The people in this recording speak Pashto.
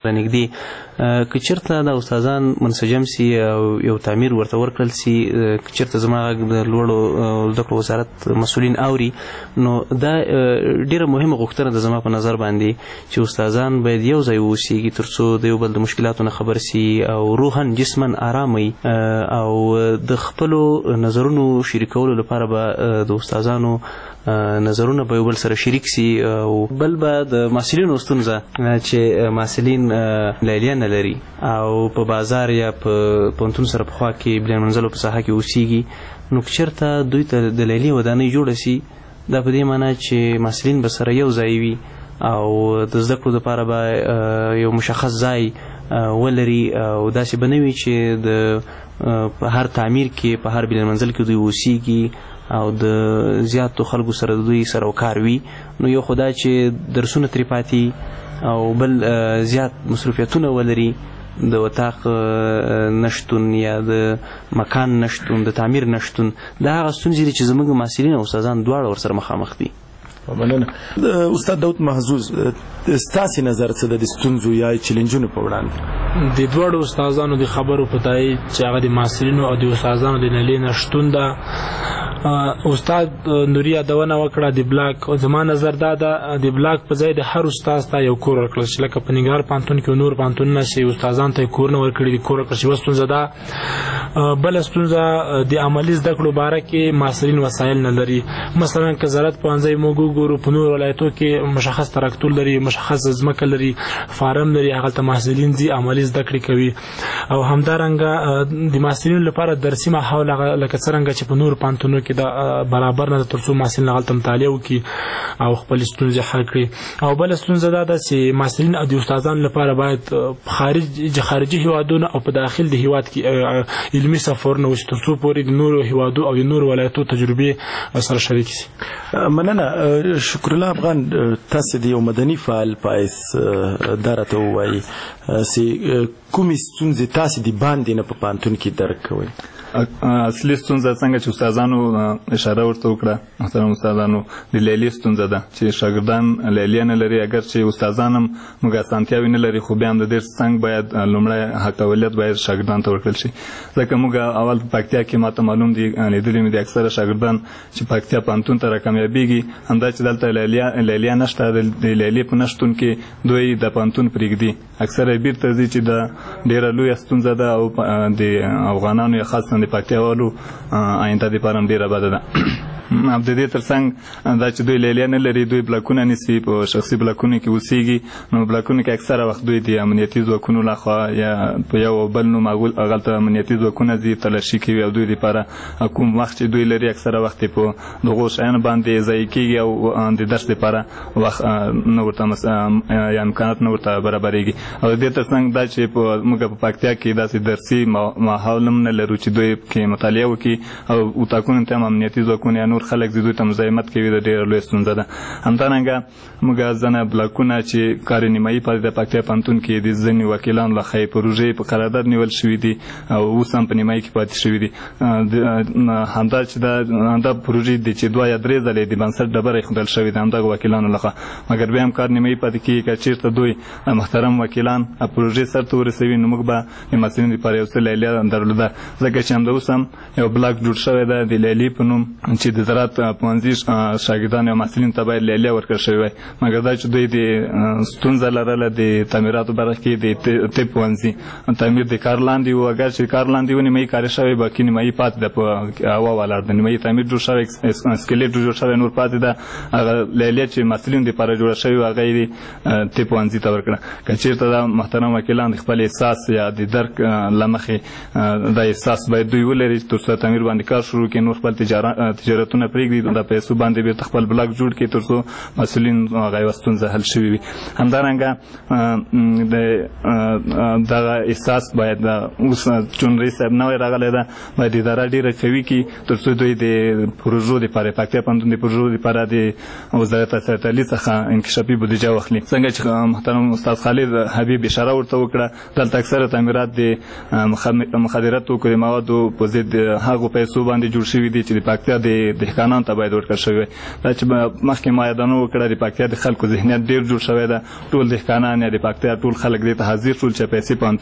نږدې که چېرته دا استادان منسجم سي او یو تعمیر ورته ورکړل سي، که چېرته زما غږ د لوړو زده کړو وزارت مسؤلین اوري، نو دا ډېره مهمه غوښتنه ده زما په نظر باندې چې استادان باید یو ځای واوسېږي تر څو د یو بل د مشکلاتو نه خبر سي او روحا جسما ارام وي، او د خپلو نظرونو شریکولو لپاره به د استادانو نظرونه به یو بل سره شریک سي. او بل به د محصلینو ستونزه چې محصلین لیلیه نه لري او په بازار یا په پوهنتون سره پخوا کې بلین منزلو په ساحه کې اوسېږي، نو که چېرته دوی ته د لیلیې ودانۍ جوړه سي، دا په دې معنی چې محصلین به سره یو ځای وي او د زده کړو دپاره به یو مشخص ځای ولري، او داسې به نه وي چې د په هر تعمیر کې په هر بلین منزل کې دوی اوسېږي او د زیاتو خلکو سره د دوی سره کار وي. نو یو خو دا چې درسونه ترې پاتې او بل زیات مصروفیتونه ولري، د اتاق نشتون یا د مکان نشتون، د تعمیر نشتون، دا هغه ستونزې دي چې زموږ محصلین او استادان دواړه ورسره مخامخ دي. مننه. استاد داود محظوظ، ستاسې نظر څه د ستونزو یا چیلنجونو په وړاندې؟ د دواړو استادانو د خبرو په تایید چې هغه د محصلینو او د استادانو د لیلیې نشتون ده. استاد نوري یادونه وکړه د بلاک، زما نظر دا ده د بلاک په ځای د هر استاد ته یو کور ورکړل شي، لکه په ننګرهار پوهنتون کې نور پوهنتونونه چې استادانو ته یې کورونه ورکړي دي، کور ورکړل شي. یوه ستونزه ده. بله ستونزه د عملي زده کړو باره کې محصلین وسایل نه لري. مثلا که زراعت پوهنځی موږ وګورو، په نورو ولایتو کې مشخص تراکتور لري، مشخص ځمکه لري، فارم لري، هغلته محصلین ځي عملي زده کړې کوي. او همدارنګه د محصلینو لپاره درسي ماحول لکه څرنګه چې په نورو پوهنتونونو کې دا برابر نه ده، تر څو محصلین هغلته مطالعه وکړي او خپلې ستونزې حل کړي. او بله ستونزه دا ده چې محصلین او د استادانو لپاره باید خارجي هیوادونه او په داخل د هیواد کې علمي سفرونه وشي، تر څو پورې د نورو هیوادو او د نورو ولایتو تجربې سره شریک شي. مننه. شکر الله افغان، تاسو د یو مدني فعال پایس دا راته ووایي چې کومې ستونزې تاسو د باندې نه په پوهنتون کې درک کوئ؟ اصلي ستونزه څنګه چې استادانو اشاره ورته وکړه، محترم استادانو، د لیلیې ستونزه ده چې شاګردان لیلیه نه لري. اگر چې استادان هم موږ اسانتیاوې نه لري، خو بیا هم د دې څنګ باید لومړی حق اولیت باید شاګردانو ته ورکړل شي. ځکه موږ اول په پکتیا کې ماته معلوم دي، لیدلي مې دي اکثره شاګردان چې پکتیا پوهنتون ته راکامیابېږي، همدا چې دلته لیلیه نشته، د لیلیې په نشتون کې دوی د پوهنتون پرېږدي، اکثره یې بېرته ځي چې د ډېره لویه ستونزه ده او د افغانانو یا خاص د پکتیاوالو آینده دپاره هم ډېره بده ده. د دې ترڅنګ دا چې دوی لیلیه نه لري، دوی بلاکونه نیسي، په شخصي بلاکونو کې اوسېږي. نو بلاکونو کې اکثره وخت دوی د امنیتي ځواکونو لخوا یا په یو بل نوم هغلته امنیتي ځواکونه ځي، تلاشي کوي او دوی دپاره کوم وخت چې دوی لري اکثره وخت په دغو شیانو باندې ضایع کېږي او د درس دپاره وخت نه ورته یا امکانات نه ورته برابرېږي. او د دې ترڅنګ دا چې موږ په پکتیا کې داسې درسي ماحول هم نه لرو چې دوی کې مطالعه وکړي، او اتاقونو ته هم امنیتي ځواکونه یا نور خلک چې دوی ته مزاحمت کوي، د ډېره لویه ستونزه ده. همدارنګه موږ ځنه بلاکونه چې کار نیمایي پاتې د پکتیا پوهنتون کې د ځینې وکیلانو لخوا یې پروژې په قرارداد نیول شوي دي او اوس هم په نیمایي کې پاتې شوي دي. همدا چې دا پروژې دي چې 2 یا 3 ځلې د بنسټ ډبره ایښودل شوې ده همدغه وکیلانو لخوا، مګر بیا هم کار نیمایي پاتې کېږي. که چېرته دوی محترم وکیلان پروژې سرته ورسوي، نو موږ به د محصلینو لپاره یو څه لیلیه درلوده، ځکه چې همدا اوس هم یو بلاک جوړ شوی ده د لیلیې په نوم چې د زراعت پوهنځي شاګردان او محصلینو ته باید لیلیه ورکړل شوې وای، مګر دا چې دوی د ستونزه لرله د تعمیراتو برخه کې د طب پوهنځي تعمیر د کار لاندې و. اگر چې کار لاندې و نیمایي کاري شوی، باقي نیمایي پاتې ده په هوا ولاړ ده. نیمایي تعمیر جوړ شوی، سکلیټ جوړ شوی، نور پاتې ده. هغه لیلیه چې محصلینو دپاره جوړه شوې وه هغه یې طب پوهنځي ته ورکړه. که چېرته دا محترم وکیلان د خپل احساس یا د درک له مخې دا احساس باید دوی ولري تر څو تعمیر باندې کار شروع کړي، نور خپل تجارتونه پرېږدي، د پیسو باندې بېرته خپل بلاک جوړ کړي تر څو مسؤلین هغه یوه ستونزه حل شوې وي. همدارنګه دغه احساس باید اوس چون رئیس صاحب نوی راغلی ده، باید اداره ډېره قوي کړي تر څو دوی د پروژو دپاره پکتیا پوهنتون د پروژو دپاره د وزارت اطلاعاتي څخه انکشافي بودیجه واخلي. څنګه چې محترم استاد خالد حبیب اشاره ورته وکړه، دلته اکثره تعمیرات د مخدراتو د موادو په ضد هغو پیسو باندې جوړ شوي دي چې د پکتیا د دهقانانو ته باید ورکړل شوی دا چې مخکې ما یادونه وکړه د پکتیا د خلکو ذهنیت ډېر جوړ شوی ده ټول دهقانان یا د پکتیا ټول خلک دې ته حاضر شول چې پیسې